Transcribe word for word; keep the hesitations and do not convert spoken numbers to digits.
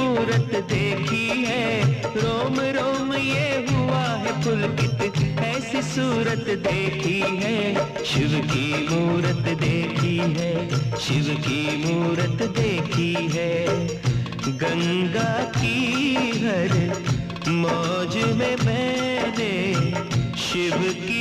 मूरत देखी है, रोम रोम ये हुआ है पुलकित, ऐसी सूरत देखी है। शिव की मूरत देखी है, शिव की मूरत देखी है। गंगा की हर मौज में मैंने शिव की